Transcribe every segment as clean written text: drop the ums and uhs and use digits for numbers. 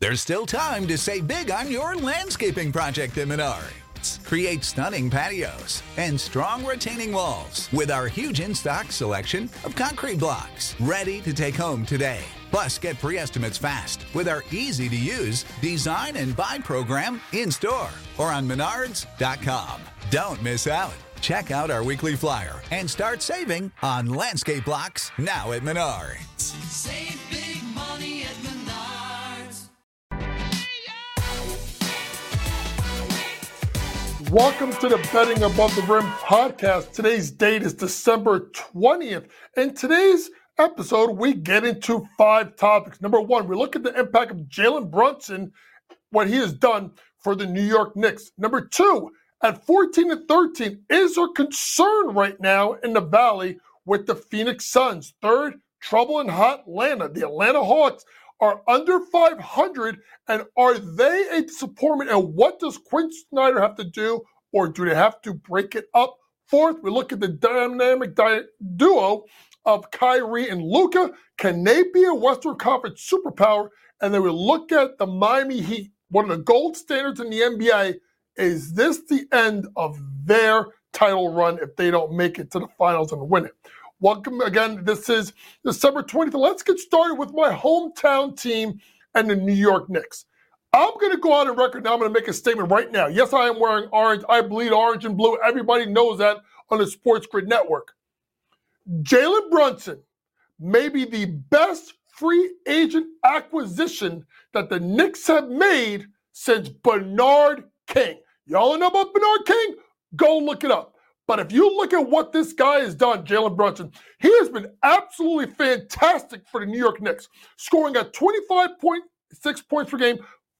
There's still time to save big on your landscaping project at Menards. Create stunning patios and strong retaining walls with our huge in-stock selection of concrete blocks ready to take home today. Plus, get free estimates fast with our easy-to-use design and buy program in-store or on Menards.com. Don't miss out. Check out our weekly flyer and start saving on landscape blocks now at Menards. Save big money at Menards. Welcome to the Betting Above the Rim podcast. Today's date is December 20th. In today's episode, we get into 5 topics. Number 1, we look at the impact of Jalen Brunson, what he has done for the New York Knicks. Number 2, at 14-13, is there concern right now in the Valley with the Phoenix Suns? 3rd, trouble in hot Atlanta. The Atlanta Hawks are under 500, and are they a disappointment? And what does Quinn Snyder have to do, or do they have to break it up? 4th, we look at the dynamic duo of Kyrie and Luka. Can they be a Western Conference superpower? And then we look at the Miami Heat, one of the gold standards in the NBA. Is this the end of their title run if they don't make it to the finals and win it? Welcome again. This is December 20th. Let's get started with my hometown team and the New York Knicks. I'm going to go out on record now. I'm going to make a statement right now. Yes, I am wearing orange. I bleed orange and blue. Everybody knows that on the Sports Grid Network. Jalen Brunson may be the best free agent acquisition that the Knicks have made since Bernard King. Y'all know about Bernard King? Go look it up. But if you look at what this guy has done, Jalen Brunson, he has been absolutely fantastic for the New York Knicks, scoring at 25.6 points per game,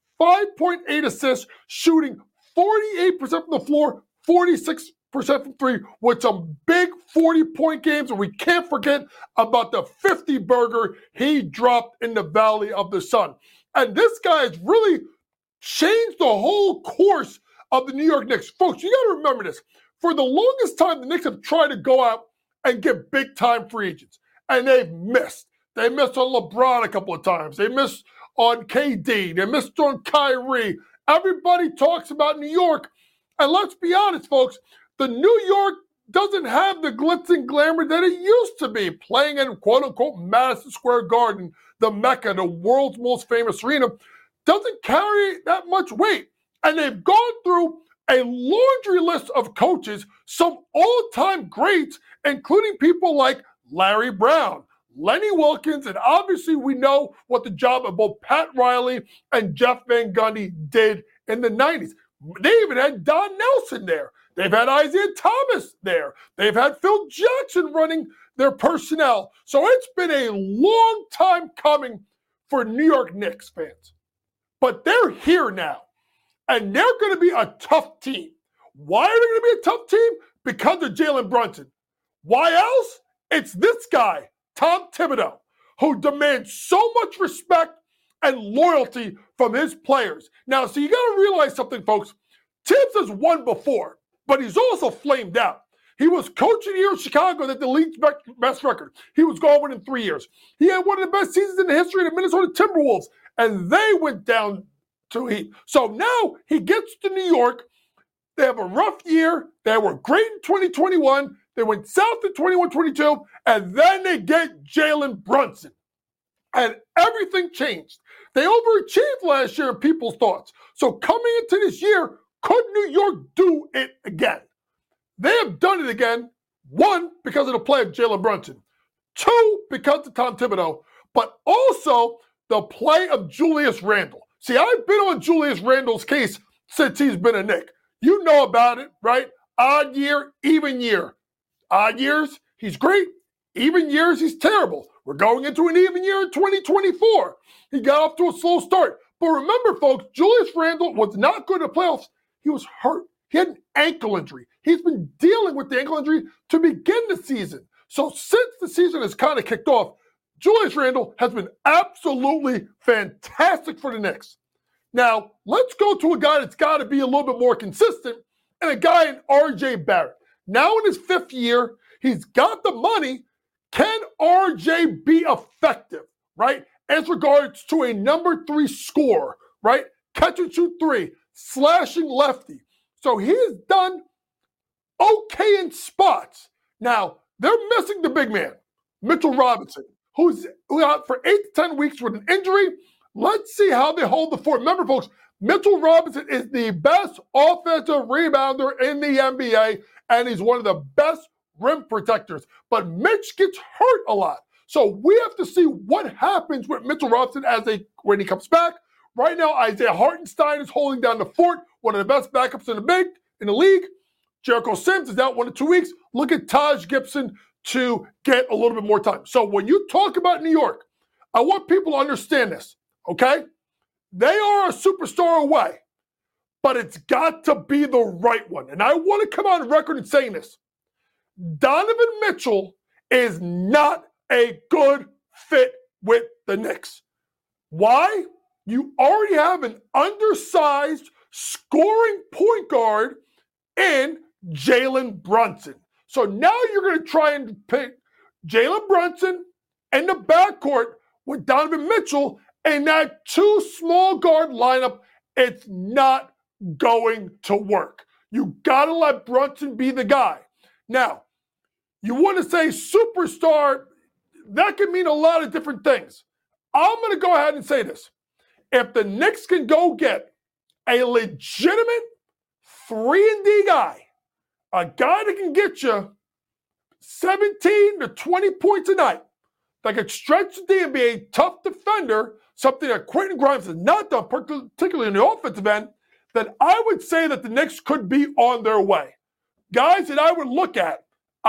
5.8 assists, shooting 48% from the floor, 46% from 3, with some big 40-point games. And we can't forget about the 50-burger he dropped in the Valley of the Sun. And this guy has really changed the whole course of the New York Knicks. Folks, you got to remember this. For the longest time, the Knicks have tried to go out and get big-time free agents, and they've missed. They missed on LeBron a couple of times. They missed on KD. They missed on Kyrie. Everybody talks about New York, and let's be honest, folks, the New York doesn't have the glitz and glamour that it used to be, playing in quote-unquote Madison Square Garden, the Mecca, the world's most famous arena, doesn't carry that much weight. And they've gone through a laundry list of coaches, some all-time greats, including people like Larry Brown, Lenny Wilkins, and obviously we know what the job of both Pat Riley and Jeff Van Gundy did in the 90s. They even had Don Nelson there. They've had Isaiah Thomas there. They've had Phil Jackson running their personnel. So it's been a long time coming for New York Knicks fans. But they're here now. And they're going to be a tough team. Why are they going to be a tough team? Because of Jalen Brunson. Why else? It's this guy, Tom Thibodeau, who demands so much respect and loyalty from his players. Now, so you got to realize something, folks. Tibbs has won before, but he's also flamed out. He was coach of the year in Chicago, that the league's best record. He was gone within 3 years. He had one of the best seasons in the history of the Minnesota Timberwolves, and they went down to Heat. So now he gets to New York. They have a rough year. They were great in 2021. They went south in 21-22, and then they get Jalen Brunson. And everything changed. They overachieved last year in people's thoughts. So coming into this year, could New York do it again? They have done it again. 1, because of the play of Jalen Brunson. 2, because of Tom Thibodeau. But also the play of Julius Randle. See, I've been on Julius Randle's case since he's been a Knick. You know about it, right? Odd year, even year. Odd years, he's great. Even years, he's terrible. We're going into an even year in 2024. He got off to a slow start. But remember, folks, Julius Randle was not good at playoffs. He was hurt. He had an ankle injury. He's been dealing with the ankle injury to begin the season. So since the season has kind of kicked off, Julius Randle has been absolutely fantastic for the Knicks. Now, let's go to a guy that's got to be a little bit more consistent, and a guy in R.J. Barrett. Now in his 5th year, he's got the money. Can R.J. be effective, right? as regards to a number 3 scorer, right? Catch and shoot 3, slashing lefty. So he has done okay in spots. Now, they're missing the big man, Mitchell Robinson, who's out for 8 to 10 weeks with an injury. Let's see how they hold the fort. Remember, folks, Mitchell Robinson is the best offensive rebounder in the NBA, and he's one of the best rim protectors. But Mitch gets hurt a lot. So we have to see what happens with Mitchell Robinson when he comes back. Right now, Isaiah Hartenstein is holding down the fort, one of the best backups in the league. Jericho Sims is out 1 to 2 weeks. Look at Taj Gibson to get a little bit more time. So when you talk about New York, I want people to understand this, okay? They are a superstar away, but it's got to be the right one. And I want to come on record and saying this. Donovan Mitchell is not a good fit with the Knicks. Why? You already have an undersized scoring point guard in Jalen Brunson. So now you're going to try and pick Jalen Brunson in the backcourt with Donovan Mitchell and that 2 small guard lineup. It's not going to work. You got to let Brunson be the guy. Now, you want to say superstar, that can mean a lot of different things. I'm going to go ahead and say this. If the Knicks can go get a legitimate 3-and-D guy, a guy that can get you 17 to 20 points a night, that can stretch the D and be a tough defender, something that Quentin Grimes has not done, particularly in the offensive end, then I would say that the Knicks could be on their way. Guys that I would look at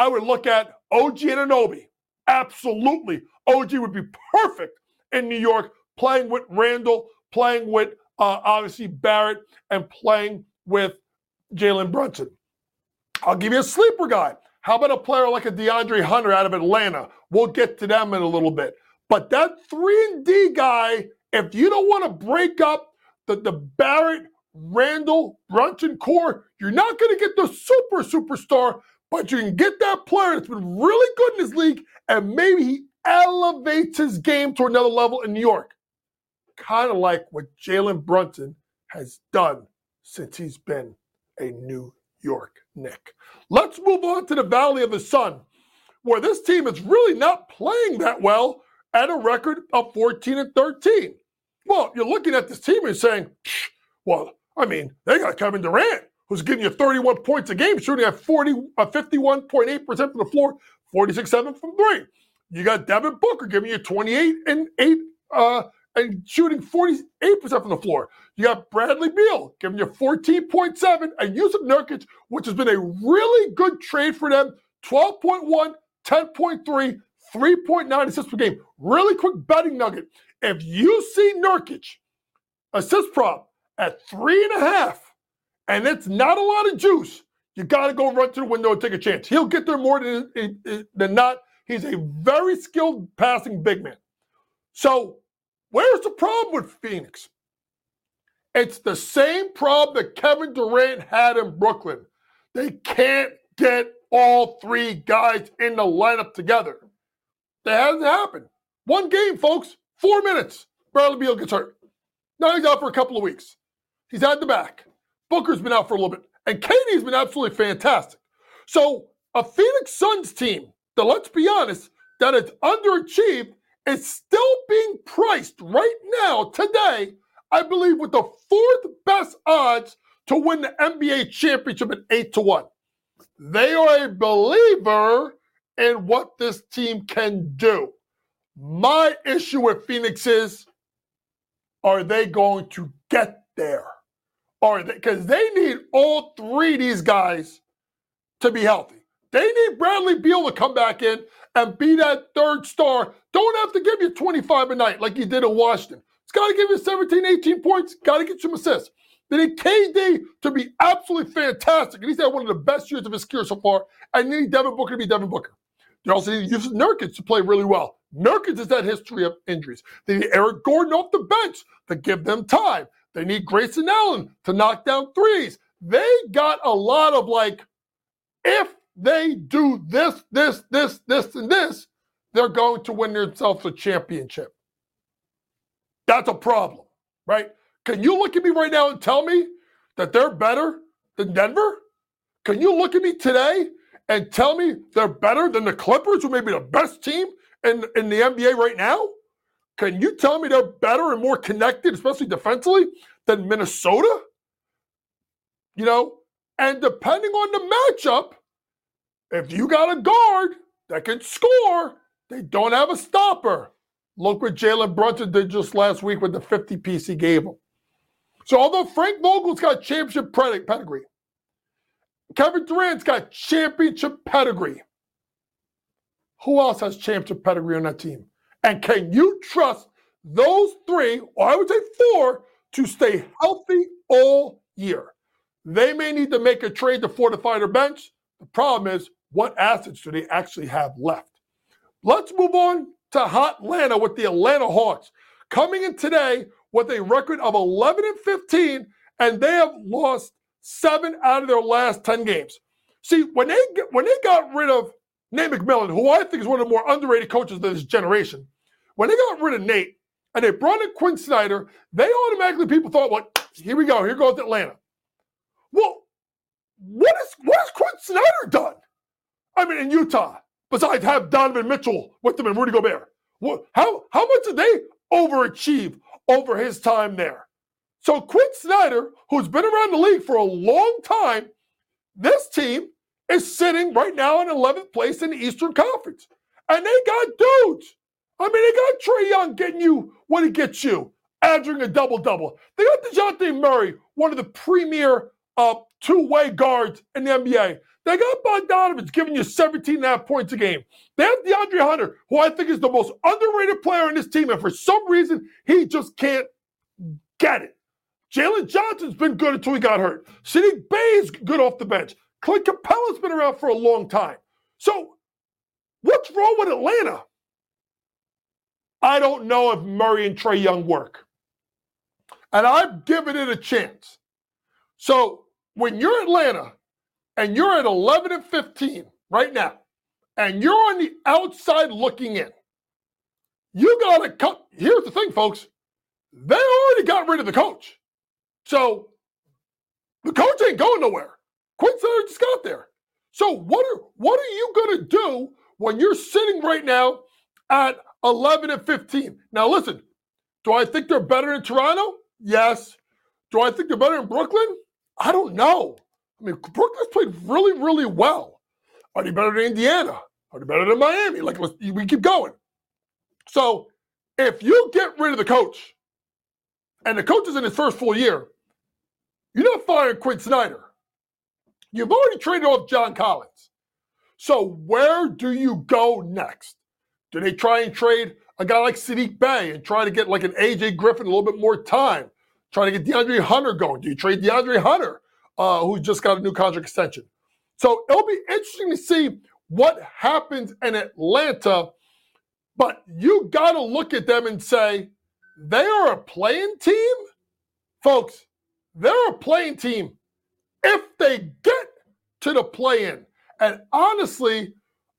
OG Anunoby. Absolutely. OG would be perfect in New York, playing with Randall, playing with obviously Barrett, and playing with Jalen Brunson. I'll give you a sleeper guy. How about a player like a DeAndre Hunter out of Atlanta? We'll get to them in a little bit. But that 3-and-D guy, if you don't want to break up the Barrett, Randall, Brunson core, you're not going to get the superstar, but you can get that player that's been really good in this league, and maybe he elevates his game to another level in New York. Kind of like what Jalen Brunson has done since he's been a New York Knick. Let's move on to the Valley of the Sun, where this team is really not playing that well at a record of 14-13. Well, you're looking at this team and saying, they got Kevin Durant, who's giving you 31 points a game, shooting at 51.8% from the floor, 46.7 from 3. You got Devin Booker giving you 28 and 8 and shooting 48% from the floor. You got Bradley Beal giving you 14.7, and Yusuf Nurkic, which has been a really good trade for them, 12.1, 10.3, 3.9 assists per game. Really quick betting nugget. If you see Nurkic assist prop at 3.5, and it's not a lot of juice, you got to go run to the window and take a chance. He'll get there more than not. He's a very skilled passing big man. So where's the problem with Phoenix? It's the same problem that Kevin Durant had in Brooklyn. They can't get all 3 guys in the lineup together. That hasn't happened. One game, folks, 4 minutes. Bradley Beal gets hurt. Now he's out for a couple of weeks. He's had the back. Booker's been out for a little bit. And KD's been absolutely fantastic. So a Phoenix Suns team that, let's be honest, that is underachieved is still being priced right now, today, I believe, with the 4th best odds to win the NBA championship at 8-1. They are a believer in what this team can do. My issue with Phoenix is, are they going to get there? Because they need all 3 of these guys to be healthy. They need Bradley Beal to come back in and be that 3rd star. Don't have to give you 25 a night like he did in Washington. It's got to give you 17, 18 points. Got to get some assists. They need KD to be absolutely fantastic. And he's had one of the best years of his career so far. And they need Devin Booker to be Devin Booker. They also need Yusuf Nurkic to play really well. Nurkic has had history of injuries. They need Eric Gordon off the bench to give them time. They need Grayson Allen to knock down threes. They got a lot of if they do this, and this, they're going to win themselves a championship. that's a problem, right? Can you look at me right now and tell me that they're better than Denver? Can you look at me today and tell me they're better than the Clippers, who may be the best team in the NBA right now? Can you tell me they're better and more connected, especially defensively, than Minnesota? You know, and depending on the matchup, if you got a guard that can score, they don't have a stopper. Look what Jalen Brunson did just last week with the 50-piece he gave him. So although Frank Vogel's got championship pedigree, Kevin Durant's got championship pedigree, who else has championship pedigree on that team? And can you trust those three, or I would say four, to stay healthy all year? They may need to make a trade to fortify their bench. The problem is, what assets do they actually have left? Let's move on to hot Atlanta with the Atlanta Hawks. Coming in today with a record of 11-15, and they have lost 7 out of their last 10 games. See, when they got rid of Nate McMillan, who I think is one of the more underrated coaches of this generation, when they got rid of Nate and they brought in Quinn Snyder, they automatically, people thought, well, here we go, here goes Atlanta. Well, what has Quinn Snyder done? I mean, in Utah, besides have Donovan Mitchell with them and Rudy Gobert. How much did they overachieve over his time there? So Quinn Snyder, who's been around the league for a long time, this team is sitting right now in 11th place in the Eastern Conference. And they got dudes. I mean, they got Trae Young getting you what he gets you, averaging a double-double. They got DeJounte Murray, one of the premier two-way guards in the NBA. They got Bogdanovich giving you 17.5 points a game. They have DeAndre Hunter, who I think is the most underrated player in this team, and for some reason, he just can't get it. Jalen Johnson's been good until he got hurt. Saddiq Bey is good off the bench. Clint Capella's been around for a long time. So, what's wrong with Atlanta? I don't know if Murray and Trae Young work. And I've given it a chance. So, when you're Atlanta, and you're at 11-15 right now, and you're on the outside looking in, you got to cut. Here's the thing, folks. They already got rid of the coach. So the coach ain't going nowhere. Quinn Snyder just got there. So what are you going to do when you're sitting right now at 11-15? Now, listen, do I think they're better in Toronto? Yes. Do I think they're better in Brooklyn? I don't know. I mean, Brooklyn's played really, really well. Are they better than Indiana? Are they better than Miami? We keep going. So if you get rid of the coach, and the coach is in his first full year, you're not firing Quinn Snyder. You've already traded off John Collins. So where do you go next? Do they try and trade a guy like Saddiq Bey and try to get like an A.J. Griffin a little bit more time? Try to get DeAndre Hunter going. Do you trade DeAndre Hunter, who just got a new contract extension? So it'll be interesting to see what happens in Atlanta, but you got to look at them and say, they are a playing team? Folks, they're a playing team if they get to the play-in. And honestly,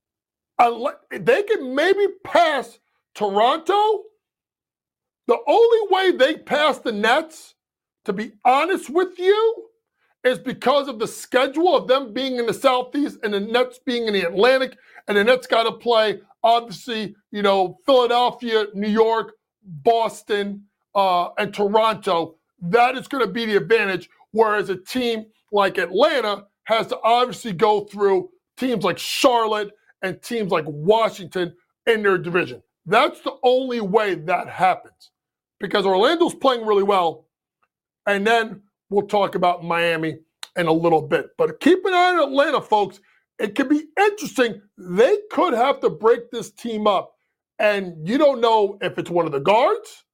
they can maybe pass Toronto. The only way they pass the Nets, to be honest with you, is because of the schedule of them being in the Southeast and the Nets being in the Atlantic. And the Nets got to play, obviously, Philadelphia, New York, Boston, and Toronto. That is going to be the advantage, whereas a team like Atlanta has to obviously go through teams like Charlotte and teams like Washington in their division. That's the only way that happens, because Orlando's playing really well, and then we'll talk about Miami in a little bit. But keep an eye on Atlanta, folks. It could be interesting. They could have to break this team up, and you don't know if it's one of the guards,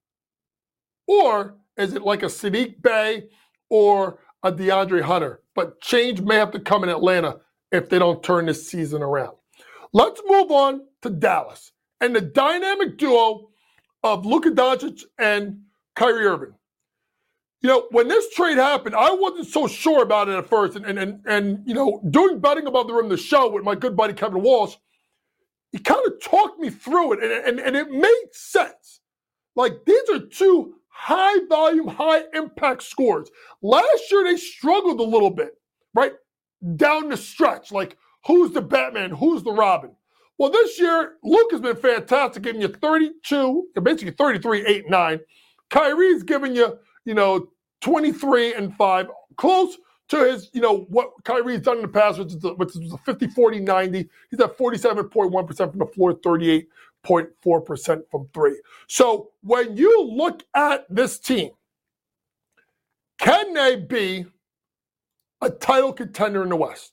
or is it like a Saddiq Bey or a DeAndre Hunter? But change may have to come in Atlanta if they don't turn this season around. Let's move on to Dallas and the dynamic duo of Luka Doncic and Kyrie Irving. When this trade happened, I wasn't so sure about it at first. And doing Betting Above the Rim, the show with my good buddy Kevin Walsh, he kind of talked me through it. And it made sense Like, these are two high volume, high impact scores. Last year, they struggled a little bit, right? Down the stretch, like, who's the Batman? Who's the Robin? Well, this year, Luke has been fantastic, giving you 32, basically 33, 8, 9. Kyrie's giving you, 23 and 5, close to his, what Kyrie's done in the past, which is a 50, 40, 90. He's at 47.1% from the floor, 38.4% from three. So when you look at this team, can they be a title contender in the West?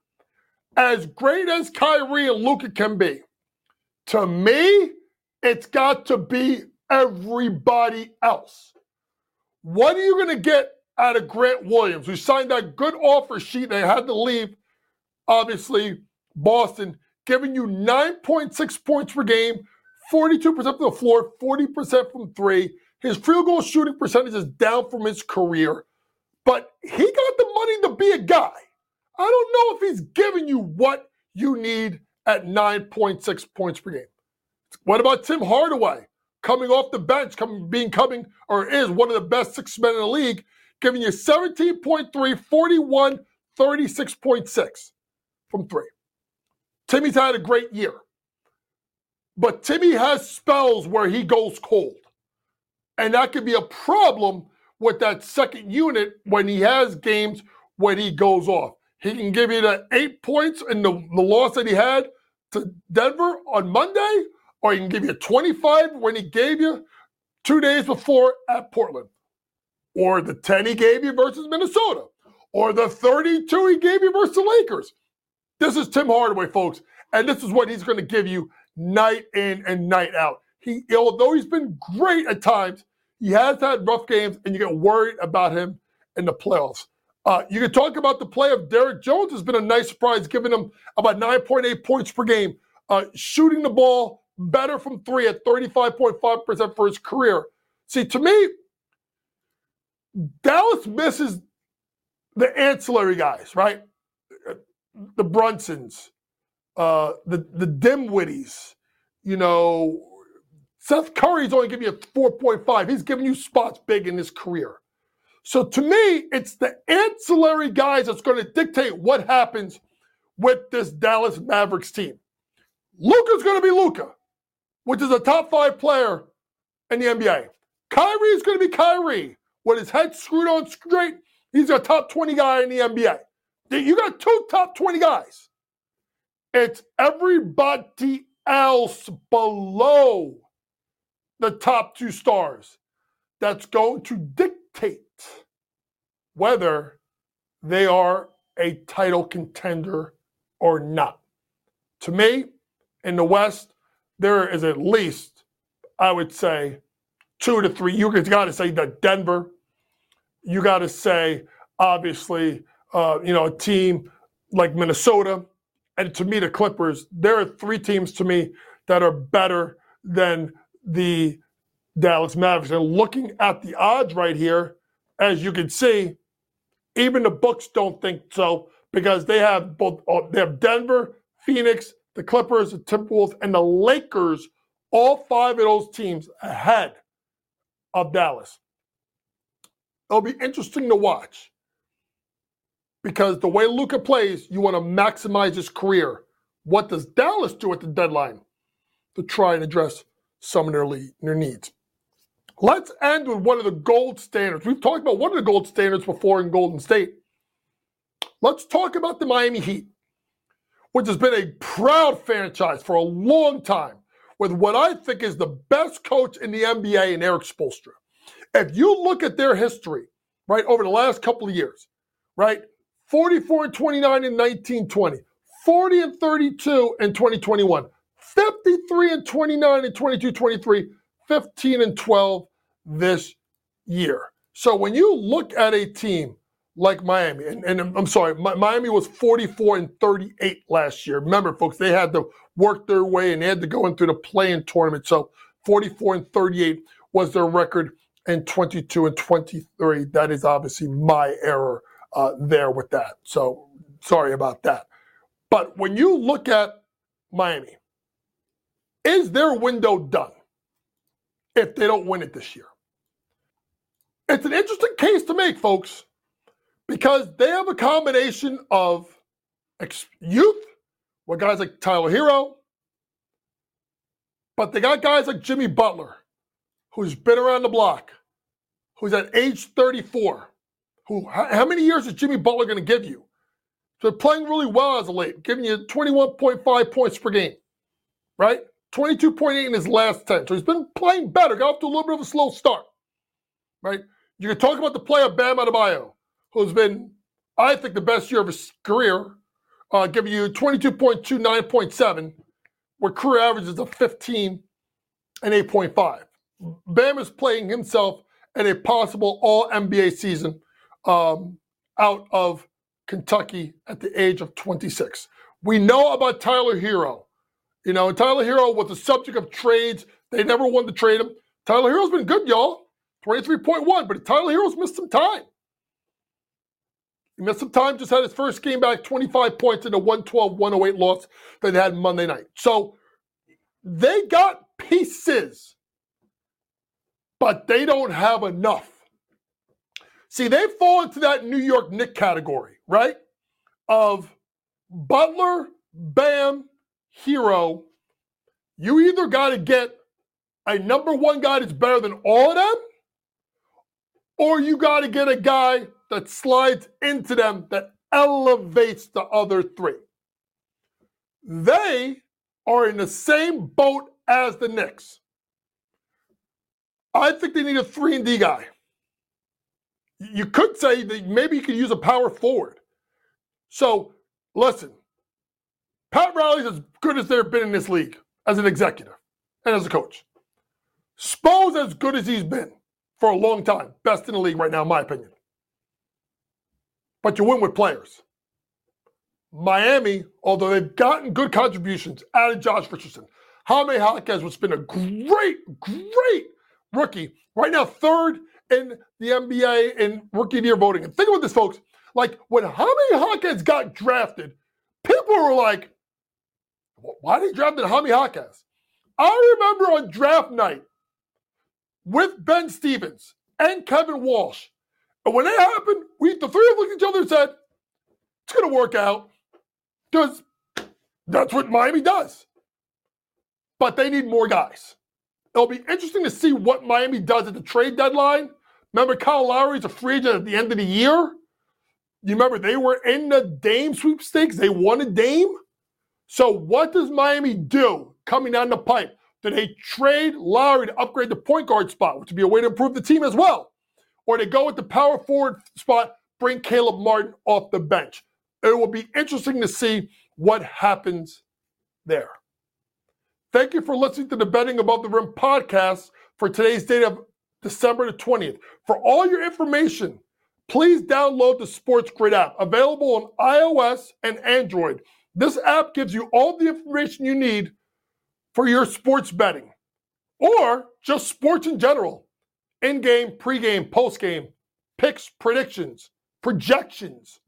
As great as Kyrie and Luka can be, to me, it's got to be everybody else. What are you going to get out of Grant Williams, who signed that good offer sheet and had to leave, obviously, Boston, giving you 9.6 points per game, 42% from the floor, 40% from three. His field goal shooting percentage is down from his career, but he got the money to be a guy. I don't know if he's giving you what you need at 9.6 points per game. What about Tim Hardaway, coming off the bench, is one of the best 6 men in the league, giving you 17.3, 41, 36.6 from three. Timmy's had a great year, but Timmy has spells where he goes cold, and that could be a problem with that second unit when he has games when he goes off. He can give you the 8 points in the loss that he had to Denver on Monday, or he can give you 25 when he gave you 2 days before at Portland, or the 10 he gave you versus Minnesota, or the 32 he gave you versus the Lakers. This is Tim Hardaway, folks, and this is what he's going to give you night in and night out. Although he's been great at times, he has had rough games, and you get worried about him in the playoffs. You can talk about the play of Derrick Jones. Has been a nice surprise, giving him about 9.8 points per game, shooting the ball better from three at 35.5% for his career. See, to me, Dallas misses the ancillary guys, right? The Brunsons, the Dimwitties, Seth Curry's only giving you a 4.5. He's giving you spots big in his career. So to me, it's the ancillary guys that's going to dictate what happens with this Dallas Mavericks team. Luka's going to be Luka, which is a top 5 player in the NBA. Kyrie is going to be Kyrie. With his head screwed on straight, he's a top 20 guy in the NBA. You got 2 top 20 guys. It's everybody else below the top 2 stars that's going to dictate whether they are a title contender or not. To me, in the West, there is at least, I would say, 2 to 3. You got to say that Denver. You got to say, obviously, a team like Minnesota. And to me, the Clippers. There are 3 teams to me that are better than the Dallas Mavericks. And looking at the odds right here, as you can see, even the books don't think so, because they have Denver, Phoenix, the Clippers, the Timberwolves, and the Lakers, all 5 of those teams ahead of Dallas. It'll be interesting to watch, because the way Luka plays, you want to maximize his career. What does Dallas do at the deadline to try and address some of their needs? Let's end with one of the gold standards. We've talked about one of the gold standards before in Golden State. Let's talk about the Miami Heat, which has been a proud franchise for a long time, with what I think is the best coach in the NBA in Erik Spoelstra. If you look at their history, right, over the last couple of years, right, 44 and 29 in 1920, 40 and 32 in 2021, 53 and 29 in 22-23, 15 and 12 this year. So when you look at a team like Miami, and I'm sorry, Miami was 44 and 38 last year. Remember, folks, they had to work their way and they had to go into the play-in tournament. So 44 and 38 was their record in 22 and 23. That is obviously my error there with that. So sorry about that. But when you look at Miami, is their window done? if they don't win it this year. It's an interesting case to make, folks, because they have a combination of youth with guys like Tyler Hero, but they got guys like Jimmy Butler, who's been around the block, who's at age 34. How many years is Jimmy Butler going to give you? So playing really well as of late, giving you 21.5 points per game, right? 22.8 in his last 10. So he's been playing better, got off to a little bit of a slow start, right? You can talk about the play of Bam Adebayo, who's been, I think, the best year of his career, giving you 22.2, 9.7, where career averages of 15 and 8.5. Bam is playing himself in a possible all-NBA season out of Kentucky at the age of 26. We know about Tyler Hero. You know, Tyler Hero was the subject of trades. They never wanted to trade him. Tyler Hero's been good, y'all. 23.1, but Tyler Hero's missed some time. He missed some time, just had his first game back, 25 points in a 112-108 loss that they had Monday night. So they got pieces, but they don't have enough. See, they fall into that New York Knicks category, right? Of Butler, Bam, Hero. You either got to get a number one guy that's better than all of them, or you got to get a guy that slides into them that elevates the other three. They are in the same boat as the Knicks. I think they need a 3-and-D guy. You could say that maybe you could use a power forward. So, listen, Pat Riley's as good as they've been in this league as an executive and as a coach. Spo's as good as he's been for a long time. Best in the league right now, in my opinion. But you win with players. Miami, although they've gotten good contributions, added Josh Richardson. Jaime Jaquez, which has been a great rookie. Right now, third in the NBA in Rookie of the Year voting. And think about this, folks. Like, when Jaime Jaquez got drafted, people were like, why did he draft Jaime Jaquez? I remember on draft night with Ben Stevens and Kevin Walsh. And when that happened, the three of us looked at each other and said, it's going to work out because that's what Miami does. But they need more guys. It'll be interesting to see what Miami does at the trade deadline. Remember, Kyle Lowry's a free agent at the end of the year. You remember they were in the Dame sweepstakes. They won a Dame. So what does Miami do coming down the pipe? Do they trade Lowry to upgrade the point guard spot, which would be a way to improve the team as well? Or they go with the power forward spot, bring Caleb Martin off the bench. It will be interesting to see what happens there. Thank you for listening to the Betting Above the Rim podcast for today's date of December the 20th. For all your information, please download the Sports Grid app, available on iOS and Android. This app gives you all the information you need for your sports betting, or just sports in general. In-game, pre-game, post-game, picks, predictions, projections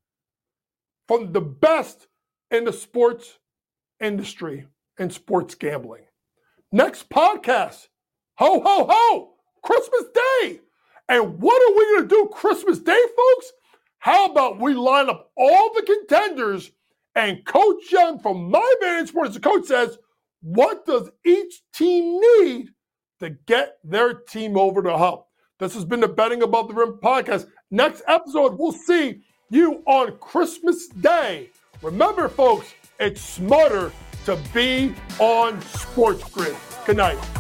from the best in the sports industry and sports gambling. Next podcast, ho, ho, ho, Christmas Day. And what are we going to do Christmas Day, folks? How about we line up all the contenders and Coach Young, from my vantage point as the coach, says, what does each team need to get their team over the hump? This has been the Betting Above the Rim podcast. Next episode, we'll see you on Christmas Day. Remember, folks, it's smarter to be on Sports Grid. Good night.